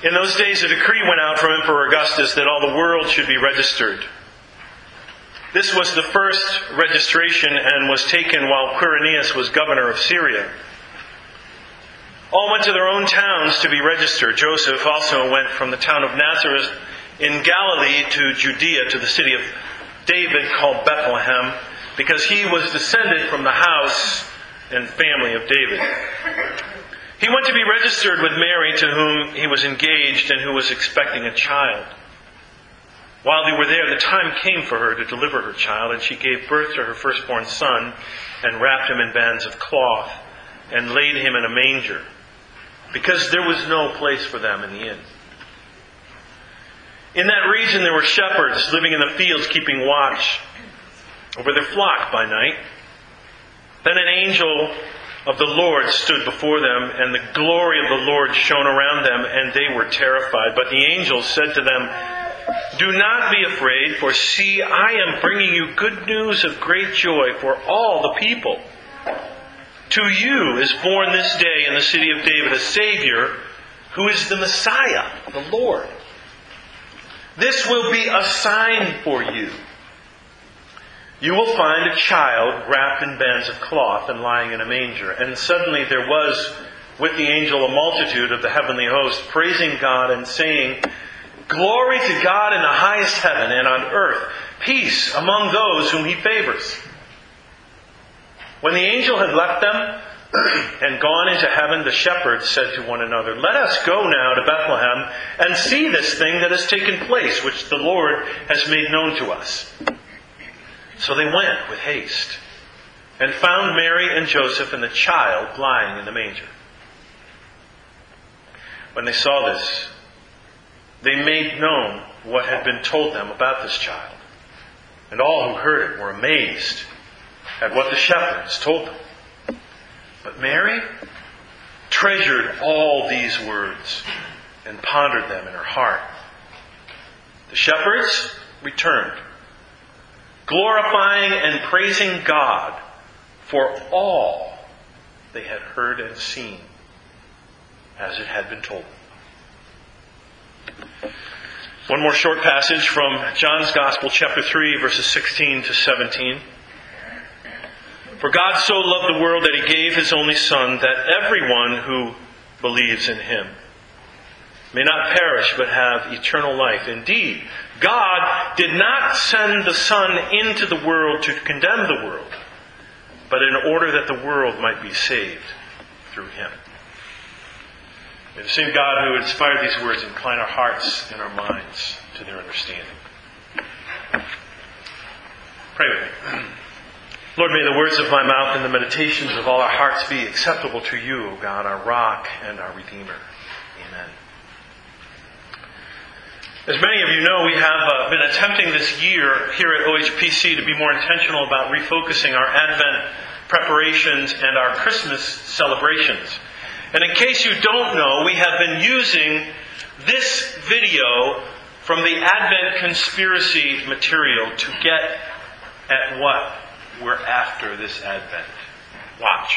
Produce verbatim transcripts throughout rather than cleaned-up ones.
In those days, a decree went out from Emperor Augustus that all the world should be registered. This was the first registration and was taken while Quirinius was governor of Syria. All went to their own towns to be registered. Joseph also went from the town of Nazareth in Galilee to Judea, to the city of David called Bethlehem, because he was descended from the house and family of David. He went to be registered with Mary, to whom he was engaged and who was expecting a child. While they were there, the time came for her to deliver her child, and she gave birth to her firstborn son and wrapped him in bands of cloth and laid him in a manger, because there was no place for them in the inn. In that region there were shepherds living in the fields, keeping watch over their flock by night. Then an angel of the Lord stood before them, and the glory of the Lord shone around them, and they were terrified. But the angel said to them, "Do not be afraid, for see, I am bringing you good news of great joy for all the people. To you is born this day in the city of David a Savior, who is the Messiah, the Lord. This will be a sign for you. You will find a child wrapped in bands of cloth and lying in a manger." And suddenly there was with the angel a multitude of the heavenly host, praising God and saying, "Glory to God in the highest heaven, and on earth peace among those whom He favors." When the angel had left them and gone into heaven, the shepherds said to one another, "Let us go now to Bethlehem and see this thing that has taken place, which the Lord has made known to us." So they went with haste and found Mary and Joseph and the child lying in the manger. When they saw this, they made known what had been told them about this child. And all who heard it were amazed at what the shepherds told them. But Mary treasured all these words and pondered them in her heart. The shepherds returned, glorifying and praising God for all they had heard and seen, as it had been told them. One more short passage from John's Gospel, chapter three, verses sixteen to seventeen. "For God so loved the world that He gave His only Son, that everyone who believes in Him may not perish but have eternal life. Indeed, God did not send the Son into the world to condemn the world, but in order that the world might be saved through Him." May the same God who inspired these words incline our hearts and our minds to their understanding. Pray with me. Lord, may the words of my mouth and the meditations of all our hearts be acceptable to You, O God, our rock and our Redeemer. Amen. As many of you know, we have uh, been attempting this year here at O H P C to be more intentional about refocusing our Advent preparations and our Christmas celebrations. And in case you don't know, we have been using this video from the Advent conspiracy material to get at what we're after this Advent. Watch.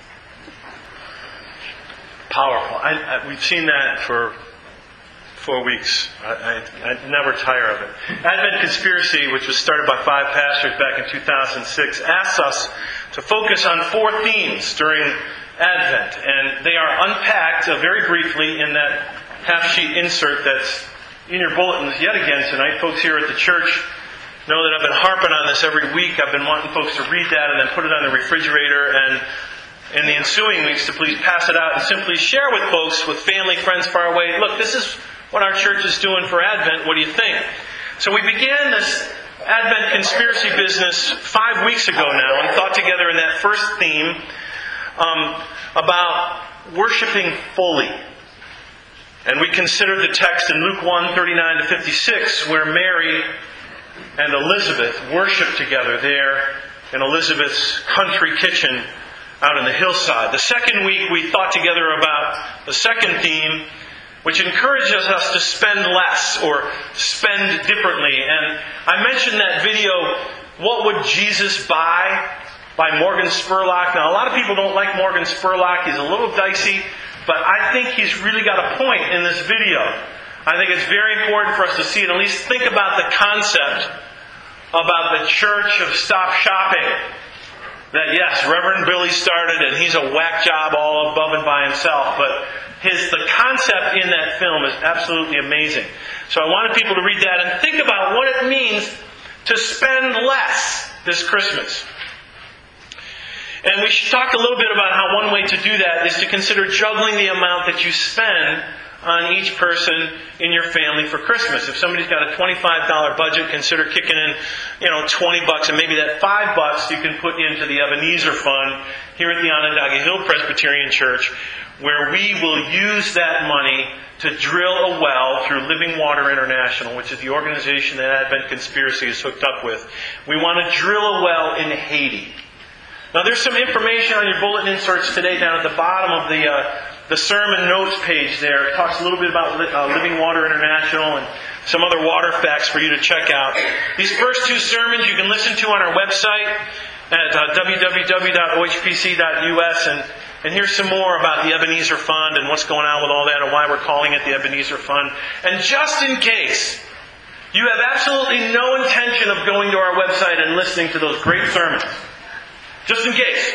Powerful. I, I, we've seen that for four weeks. I, I, I never tire of it. Advent Conspiracy, which was started by five pastors back in two thousand six, asks us to focus on four themes during Advent. And they are unpacked uh, very briefly in that half-sheet insert that's in your bulletins yet again tonight. Folks here at the church know that I've been harping on this every week. I've been wanting folks to read that and then put it on the refrigerator, and in the ensuing weeks to please pass it out and simply share with folks, with family, friends far away. Look, this is what our church is doing for Advent. What do you think? So we began this Advent conspiracy business five weeks ago now and thought together in that first theme um, about worshiping fully. And we considered the text in Luke one, thirty-nine to fifty-six, where Mary and Elizabeth worship together there in Elizabeth's country kitchen out in the hillside. The second week we thought together about the second theme, which encourages us to spend less or spend differently. And I mentioned that video, What Would Jesus Buy? By Morgan Spurlock. Now, a lot of people don't like Morgan Spurlock. He's a little dicey, But I think he's really got a point in this video. I think it's very important for us to see and at least think about the concept about the church of stop shopping. That yes, Reverend Billy started and he's a whack job all above and by himself, but his the concept in that film is absolutely amazing. So I wanted people to read that and think about what it means to spend less this Christmas. And we should talk a little bit about how one way to do that is to consider juggling the amount that you spend on each person in your family for Christmas. If somebody's got a twenty-five dollars budget, consider kicking in, you know, twenty bucks, and maybe that five bucks you can put into the Ebenezer Fund here at the Onondaga Hill Presbyterian Church, where we will use that money to drill a well through Living Water International, which is the organization that Advent Conspiracy is hooked up with. We want to drill a well in Haiti. Now, there's some information on your bulletin inserts today down at the bottom of the uh, the sermon notes page there. It talks a little bit about uh, Living Water International and some other water facts for you to check out. These first two sermons you can listen to on our website at uh, w w w dot o h p c dot u s, and, and here's some more about the Ebenezer Fund and what's going on with all that and why we're calling it the Ebenezer Fund. And just in case you have absolutely no intention of going to our website and listening to those great sermons, just in case,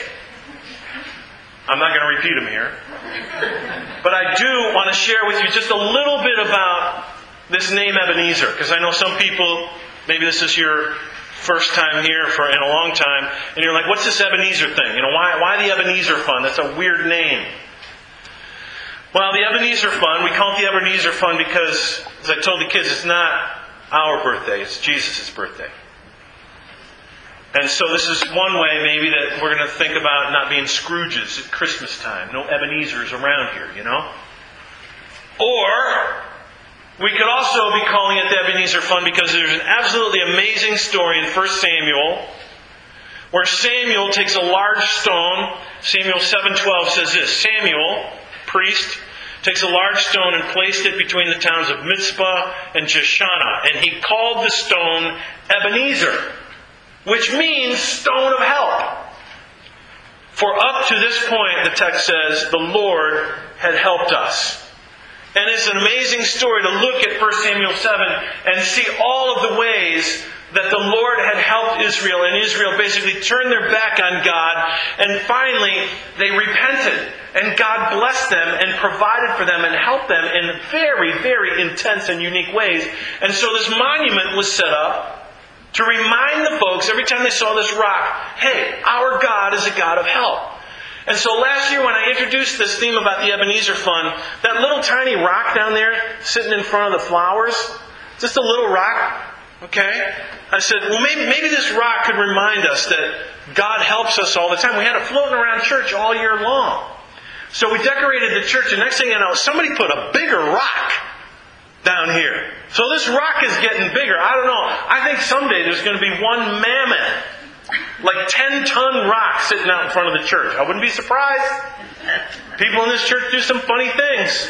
I'm not going to repeat them here, but I do want to share with you just a little bit about this name Ebenezer, because I know some people, maybe this is your first time here for in a long time, and you're like, what's this Ebenezer thing? You know, why, why the Ebenezer Fund? That's a weird name. Well, the Ebenezer Fund, we call it the Ebenezer Fund because, as I told the kids, it's not our birthday, it's Jesus' birthday. And so this is one way maybe that we're going to think about not being Scrooges at Christmas time. No Ebenezers around here, you know? Or we could also be calling it the Ebenezer Fund because there's an absolutely amazing story in First Samuel where Samuel takes a large stone. Samuel seven twelve says this: Samuel, priest, takes a large stone and placed it between the towns of Mizpah and Jeshanah. And he called the stone Ebenezer, which means stone of help. For up to this point, the text says, the Lord had helped us. And it's an amazing story to look at First Samuel seven and see all of the ways that the Lord had helped Israel, and Israel basically turned their back on God, and finally they repented, and God blessed them and provided for them and helped them in very, very intense and unique ways. And so this monument was set up to remind the folks every time they saw this rock, hey, our God is a God of help. And so last year when I introduced this theme about the Ebenezer Fund, that little tiny rock down there sitting in front of the flowers, just a little rock, okay? I said, well, maybe, maybe this rock could remind us that God helps us all the time. We had it floating around church all year long. So we decorated the church, and next thing you know, somebody put a bigger rock down here. So this rock is getting bigger. I don't know. I think someday there's going to be one mammoth, like ten-ton rock sitting out in front of the church. I wouldn't be surprised. People in this church do some funny things.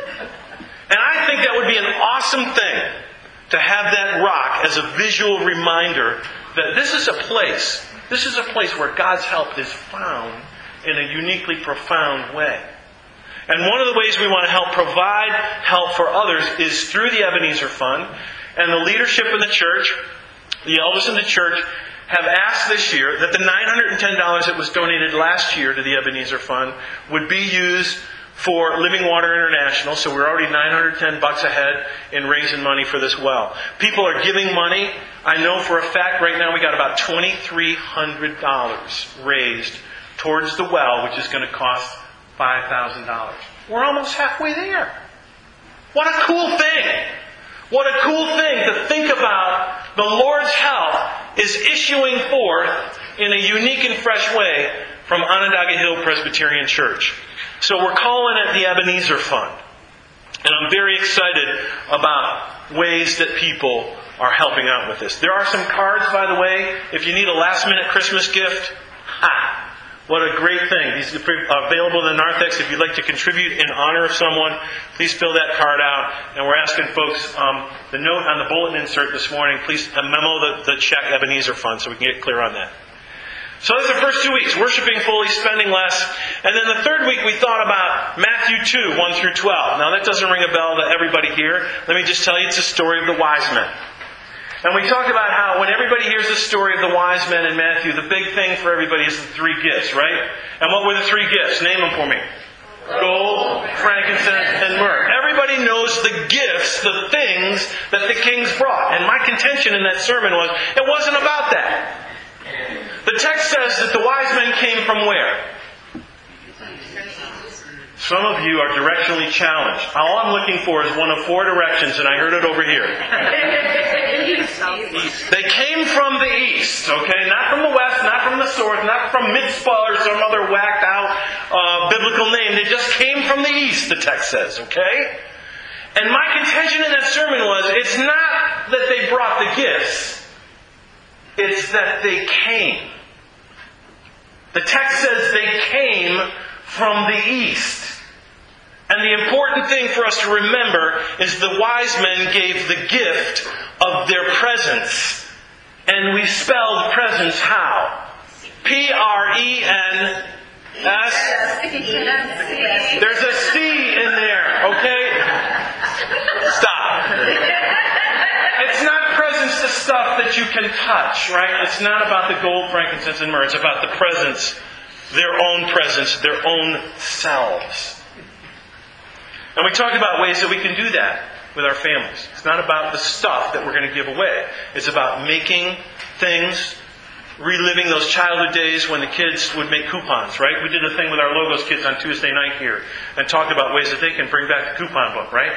And I think that would be an awesome thing to have that rock as a visual reminder that this is a place, this is a place where God's help is found in a uniquely profound way. And one of the ways we want to help provide help for others is through the Ebenezer Fund. And the leadership in the church, the elders in the church, have asked this year that the nine hundred ten dollars that was donated last year to the Ebenezer Fund would be used for Living Water International. So we're already nine hundred ten bucks ahead in raising money for this well. People are giving money. I know for a fact right now we got about twenty-three hundred dollars raised towards the well, which is going to cost five thousand dollars. We're almost halfway there. What a cool thing. What a cool thing to think about. The Lord's help is issuing forth in a unique and fresh way from Onondaga Hill Presbyterian Church. So we're calling it the Ebenezer Fund. And I'm very excited about ways that people are helping out with this. There are some cards, by the way, if you need a last minute Christmas gift. Ha! What a great thing. These are available in the narthex. If you'd like to contribute in honor of someone, please fill that card out. And we're asking folks, um, the note on the bulletin insert this morning, please memo the, the check Ebenezer Fund so we can get clear on that. So that's the first two weeks, worshiping fully, spending less. And then the third week we thought about Matthew two, one through twelve. Now that doesn't ring a bell to everybody here. Let me just tell you, it's a story of the wise men. And we talked about how when everybody hears the story of the wise men in Matthew, the big thing for everybody is the three gifts, right? And what were the three gifts? Name them for me. Gold, frankincense, and myrrh. Everybody knows the gifts, the things that the kings brought. And my contention in that sermon was, it wasn't about that. The text says that the wise men came from where? Some of you are directionally challenged. All I'm looking for is one of four directions, and I heard it over here. They came from the east, okay? Not from the west, not from the north, not from Mitzpah or some other whacked out uh, biblical name. They just came from the east, the text says, okay? And my contention in that sermon was, it's not that they brought the gifts. It's that they came. The text says they came from the east. And the important thing for us to remember is the wise men gave the gift of their presence. And we spelled presence how? P R E N S. There's a C in there, okay? Stop. It's not presence to stuff that you can touch, right? It's not about the gold, frankincense, and myrrh. It's about the presence, their own presence, their own selves. And we talked about ways that we can do that with our families. It's not about the stuff that we're going to give away. It's about making things, reliving those childhood days when the kids would make coupons, right? We did a thing with our Logos kids on Tuesday night here and talked about ways that they can bring back the coupon book, right?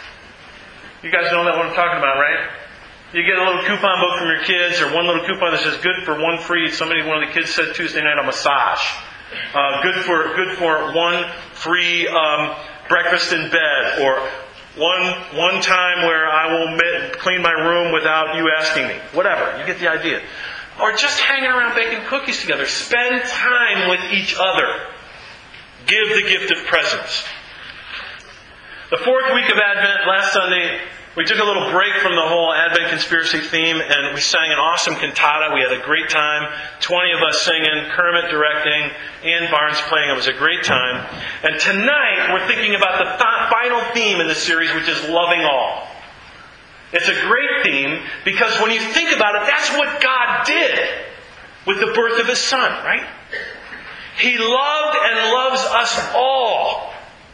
You guys know that what I'm talking about, right? You get a little coupon book from your kids, or one little coupon that says good for one free. Somebody, one of the kids said Tuesday night, a massage. Uh, good for good for one free um, breakfast in bed, or one one time where I will met, clean my room without you asking me. Whatever, you get the idea. Or just hanging around baking cookies together. Spend time with each other. Give the gift of presence. The fourth week of Advent, last Sunday, we took a little break from the whole Advent conspiracy theme, and we sang an awesome cantata. We had a great time. Twenty of us singing, Kermit directing, Ann Barnes playing. It was a great time. And tonight, we're thinking about the th- final theme in the series, which is loving all. It's a great theme because when you think about it, that's what God did with the birth of His Son, right? He loved and loves us all.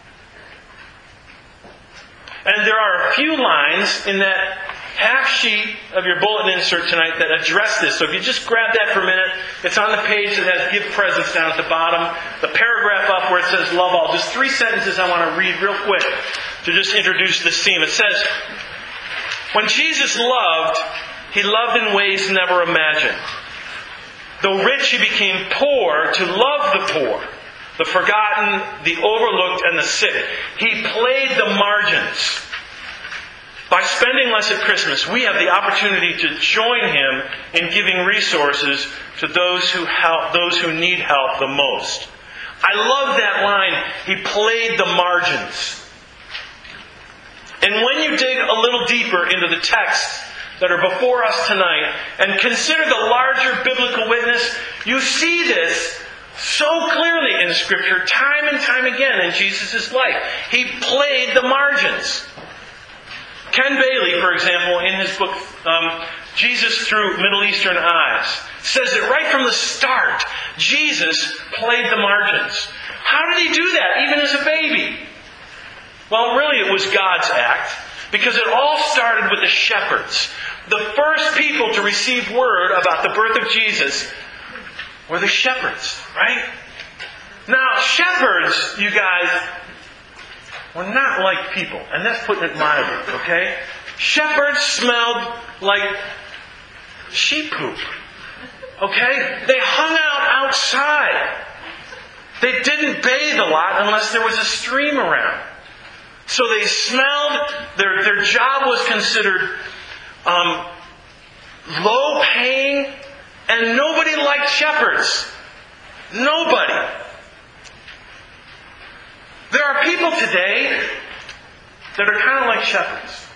And there are a few lines in that half sheet of your bulletin insert tonight that address this. So if you just grab that for a minute, it's on the page that has give presence down at the bottom. The paragraph up where it says love all. Just three sentences I want to read real quick to just introduce this theme. It says, when Jesus loved, He loved in ways never imagined. Though rich, He became poor to love the poor, the forgotten, the overlooked, and the sick. He played the margins. By spending less at Christmas, we have the opportunity to join Him in giving resources to those who help, those who need help the most. I love that line. He played the margins. And when you dig a little deeper into the texts that are before us tonight and consider the larger biblical witness, you see this so clearly in Scripture, time and time again in Jesus' life. He played the margins. Ken Bailey, for example, in his book, um, Jesus Through Middle Eastern Eyes, says that right from the start, Jesus played the margins. How did He do that, even as a baby? Well, really it was God's act, because it all started with the shepherds. The first people to receive word about the birth of Jesus were the shepherds, right? Now, shepherds, you guys, were not like people. And that's putting it mildly, okay? Shepherds smelled like sheep poop. Okay? They hung out outside. They didn't bathe a lot unless there was a stream around. So they smelled, their, their job was considered um, low paying, and nobody liked shepherds. Nobody. There are people today that are kind of like shepherds.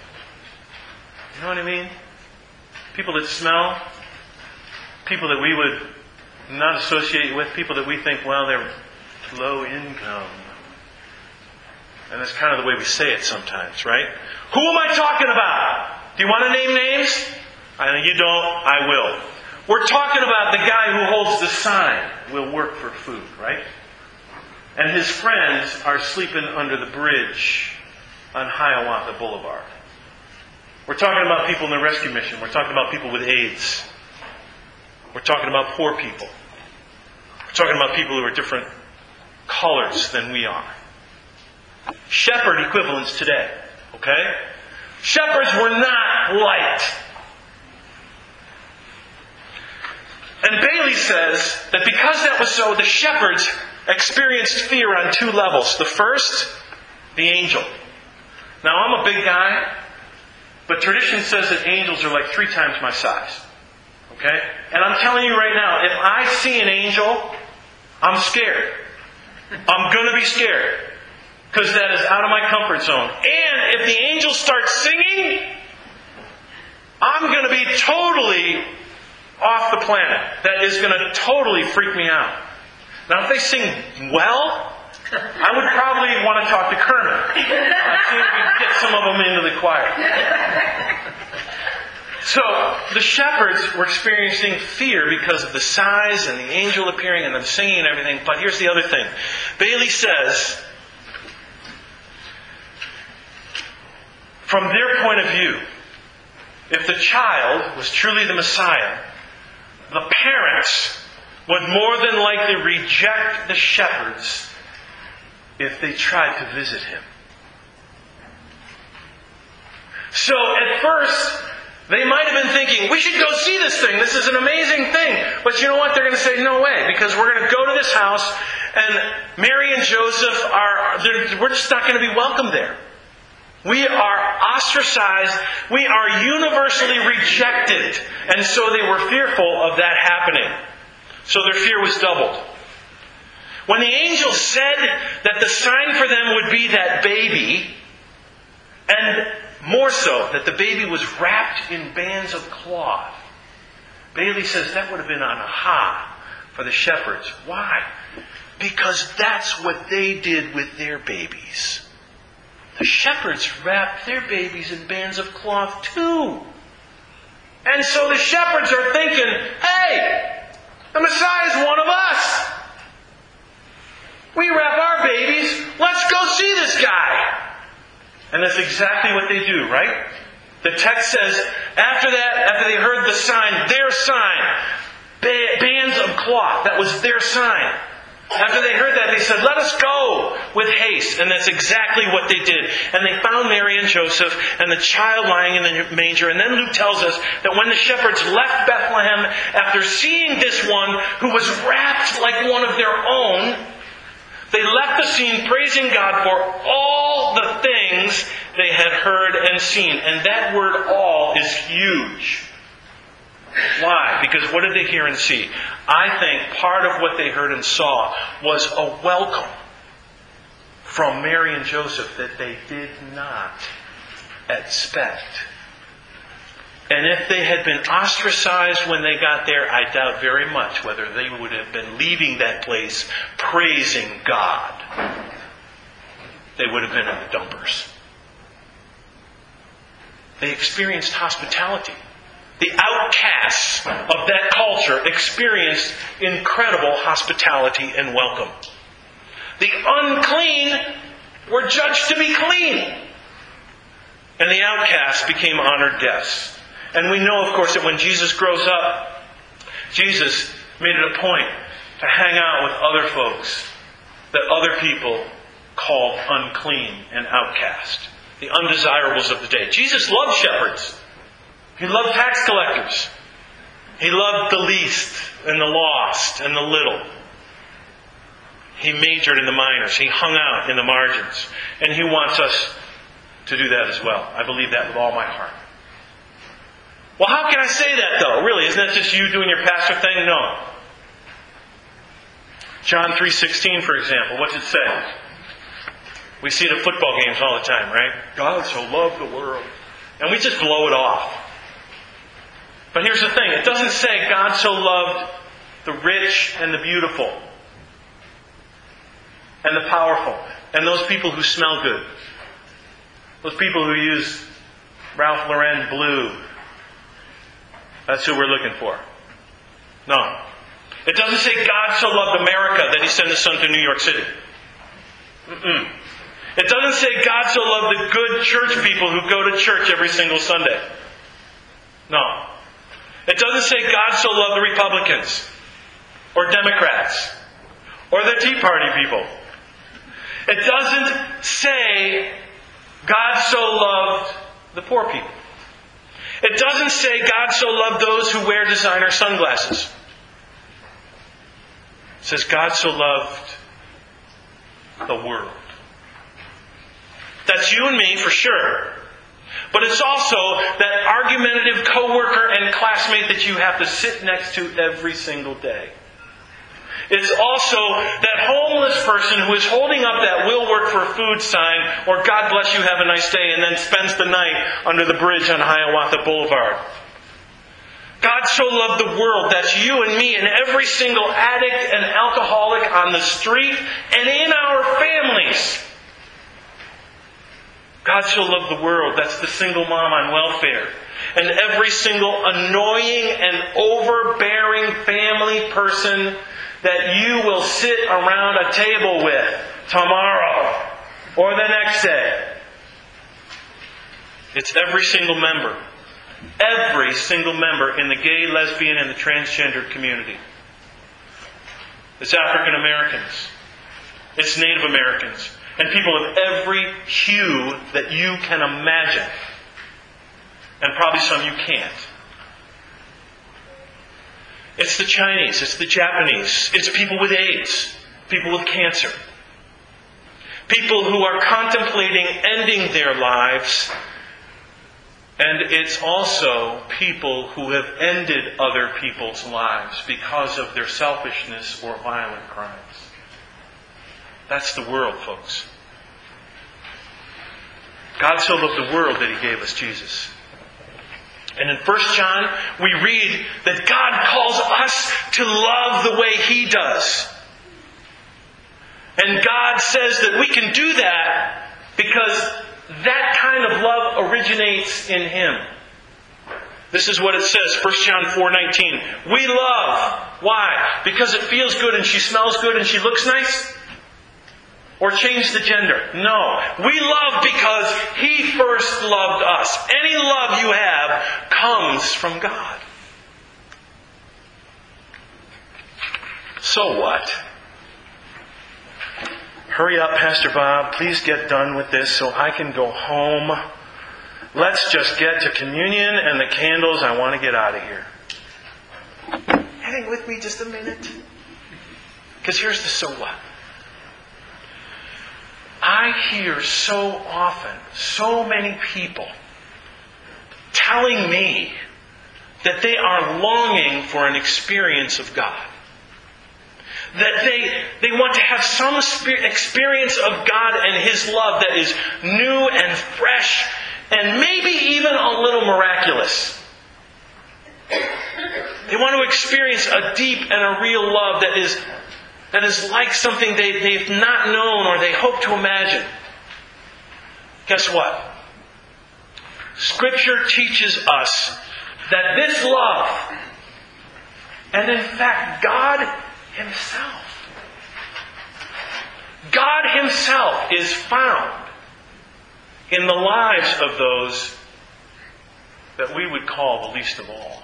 You know what I mean? People that smell. People that we would not associate with people that we think, well, they're low income. And that's kind of the way we say it sometimes, right? Who am I talking about? Do you want to name names? I know you don't. I will. We're talking about the guy who holds the sign, will work for food, right? And his friends are sleeping under the bridge on Hiawatha Boulevard. We're talking about people in the rescue mission. We're talking about people with AIDS. We're talking about poor people. We're talking about people who are different colors than we are. Shepherd equivalents today, okay? Shepherds were not liked. And Bailey says that because that was so, the shepherds experienced fear on two levels. The first, the angel. Now, I'm a big guy, but tradition says that angels are like three times my size. Okay? And I'm telling you right now, if I see an angel, I'm scared. I'm going to be scared. Because that is out of my comfort zone. And if the angels start singing, I'm going to be totally off the planet. That is going to totally freak me out. Now, if they sing well, I would probably want to talk to Kermit. I see if we can get some of them into the choir. So, the shepherds were experiencing fear because of the size and the angel appearing and them singing and everything. But here's the other thing. Bailey says, from their point of view, if the child was truly the Messiah, the parents would more than likely reject the shepherds if they tried to visit him. So at first, they might have been thinking, we should go see this thing. This is an amazing thing. But you know what? They're going to say, no way. Because we're going to go to this house and Mary and Joseph are, we're just not going to be welcome there. We are ostracized. We are universally rejected. And so they were fearful of that happening. So their fear was doubled. When the angel said that the sign for them would be that baby, and more so, that the baby was wrapped in bands of cloth, Bailey says that would have been an aha for the shepherds. Why? Because that's what they did with their babies. The shepherds wrapped their babies in bands of cloth too. And so the shepherds are thinking, hey, the Messiah is one of us. We wrap our babies. Let's go see this guy. And that's exactly what they do, right? The text says, after that, after they heard the sign, their sign, bands of cloth, that was their sign. After they heard that, they said, let us go with haste. And that's exactly what they did. And they found Mary and Joseph and the child lying in the manger. And then Luke tells us that when the shepherds left Bethlehem, after seeing this one who was wrapped like one of their own, they left the scene praising God for all the things they had heard and seen. And that word all is huge. Why? Because what did they hear and see? I think part of what they heard and saw was a welcome from Mary and Joseph that they did not expect. And if they had been ostracized when they got there, I doubt very much whether they would have been leaving that place praising God. They would have been in the dumpers. They experienced hospitality. The outcasts of that culture experienced incredible hospitality and welcome. The unclean were judged to be clean. And the outcasts became honored guests. And we know, of course, that when Jesus grows up, Jesus made it a point to hang out with other folks that other people called unclean and outcast. The undesirables of the day. Jesus loved shepherds. He loved tax collectors. He loved the least and the lost and the little. He majored in the minors. He hung out in the margins. And He wants us to do that as well. I believe that with all my heart. Well, how can I say that though? Really, isn't that just you doing your pastor thing? No. John three sixteen, for example, what's it say? We see it at football games all the time, right? God so loved the world. And we just blow it off. But here's the thing. It doesn't say God so loved the rich and the beautiful, and the powerful, and those people who smell good. Those people who use Ralph Lauren blue. That's who we're looking for. No. It doesn't say God so loved America that He sent His Son to New York City. Mm-mm. It doesn't say God so loved the good church people who go to church every single Sunday. No. It doesn't say God so loved the Republicans, or Democrats, or the Tea Party people. It doesn't say God so loved the poor people. It doesn't say God so loved those who wear designer sunglasses. It says God so loved the world. That's you and me for sure. But it's also that argumentative coworker and classmate that you have to sit next to every single day. It's also that homeless person who is holding up that "Will work for food" sign, or "God bless you, have a nice day," and then spends the night under the bridge on Hiawatha Boulevard. God so loved the world. That's you and me and every single addict and alcoholic on the street and in our families. God so loved the world. That's the single mom on welfare. And every single annoying and overbearing family person that you will sit around a table with tomorrow or the next day. It's every single member. Every single member in the gay, lesbian, and the transgender community. It's African Americans. It's Native Americans. And people of every hue that you can imagine. And probably some you can't. It's the Chinese. It's the Japanese. It's people with AIDS. People with cancer. People who are contemplating ending their lives. And it's also people who have ended other people's lives because of their selfishness or violent crimes. That's the world, folks. God so loved the world that He gave us Jesus. And in First John, we read that God calls us to love the way He does. And God says that we can do that because that kind of love originates in Him. This is what it says, First John four nineteen. We love. Why? Because it feels good and she smells good and she looks nice? Or change the gender? No. We love because He first loved us. Any love you have comes from God. So what? Hurry up, Pastor Bob. Please get done with this so I can go home. Let's just get to communion and the candles. I want to get out of here. Hang with me just a minute. Because here's the so what. I hear so often, so many people telling me that they are longing for an experience of God. That they, they want to have some experience of God and His love that is new and fresh and maybe even a little miraculous. They want to experience a deep and a real love that is That is like something they, they've not known or they hope to imagine. Guess what? Scripture teaches us that this love, and in fact God Himself, God Himself is found in the lives of those that we would call the least of all.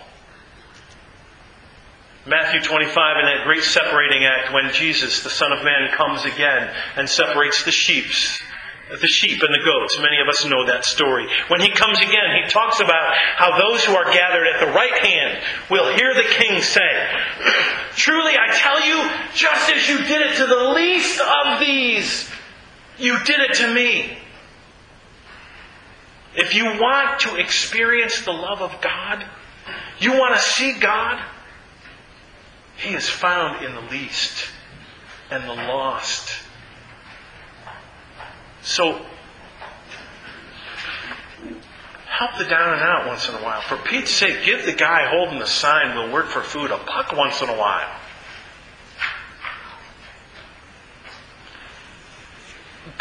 Matthew twenty-five, in that great separating act, when Jesus, the Son of Man, comes again and separates the sheep, the sheep and the goats. Many of us know that story. When He comes again, He talks about how those who are gathered at the right hand will hear the King say, "Truly I tell you, just as you did it to the least of these, you did it to me." If you want to experience the love of God, you want to see God, He is found in the least and the lost. So, help the down and out once in a while. For Pete's sake, give the guy holding the sign "Will work for food" a buck once in a while.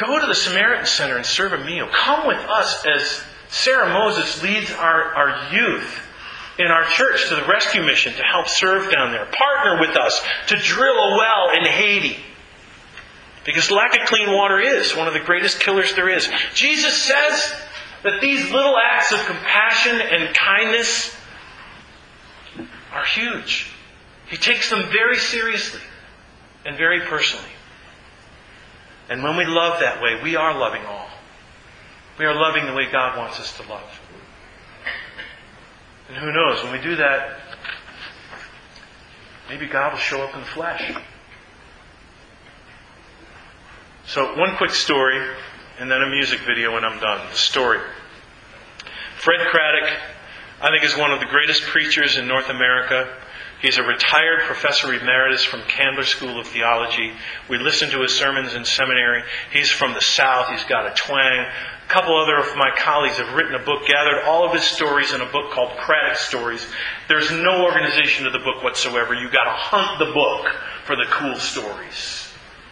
Go to the Samaritan Center and serve a meal. Come with us as Sarah Moses leads our, our youth in our church to the rescue mission to help serve down there. Partner with us to drill a well in Haiti. Because lack of clean water is one of the greatest killers there is. Jesus says that these little acts of compassion and kindness are huge. He takes them very seriously and very personally. And when we love that way, we are loving all. We are loving the way God wants us to love. And who knows, when we do that, maybe God will show up in the flesh. So, one quick story, and then a music video when I'm done. The story. Fred Craddock, I think, is one of the greatest preachers in North America. He's a retired professor emeritus from Candler School of Theology. We listen to his sermons in seminary. He's from the South. He's got a twang. A couple other of my colleagues have written a book, gathered all of his stories in a book called Craddock Stories. There's no organization to the book whatsoever. You've got to hunt the book for the cool stories.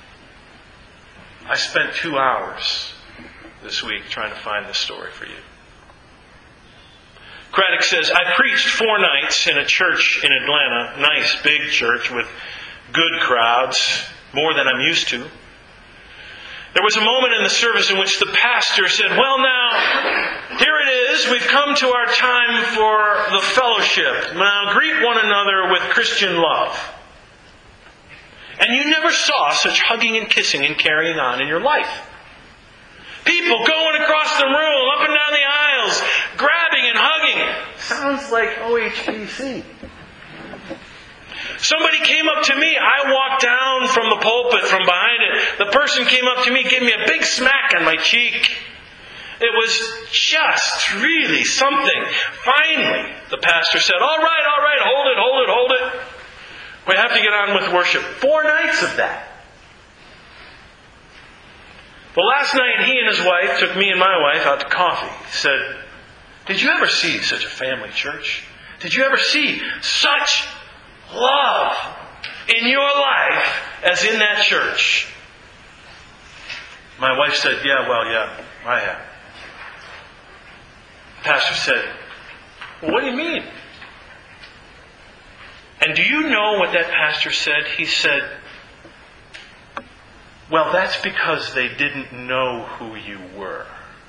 I spent two hours this week trying to find this story for you. Craddock says, I preached four nights in a church in Atlanta, nice big church with good crowds, more than I'm used to. There was a moment in the service in which the pastor said, well now, here it is, we've come to our time for the fellowship. Now greet one another with Christian love. And you never saw such hugging and kissing and carrying on in your life. People going across the room, up and down the aisles, grabbing and hugging. Sounds like O H B C. Somebody came up to me. I walked down from the pulpit, from behind it. The person came up to me, gave me a big smack on my cheek. It was just really something. Finally, the pastor said, all right, all right, hold it, hold it, hold it. We have to get on with worship. Four nights of that. The last night he and his wife took me and my wife out to coffee. He said, did you ever see such a family church? Did you ever see such love in your life as in that church? My wife said, yeah, well, yeah, I have. The pastor said, well, what do you mean? And do you know what that pastor said? He said, well, that's because they didn't know who you were.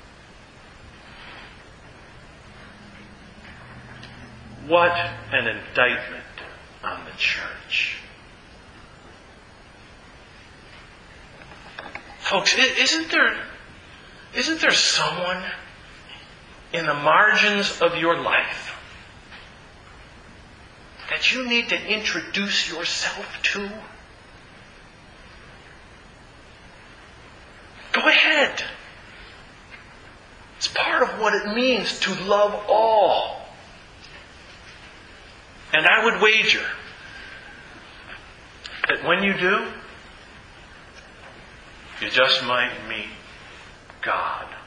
What an indictment on the church. Folks, isn't there, isn't there someone in the margins of your life that you need to introduce yourself to? Go ahead. It's part of what it means to love all. And I would wager that when you do, you just might meet God.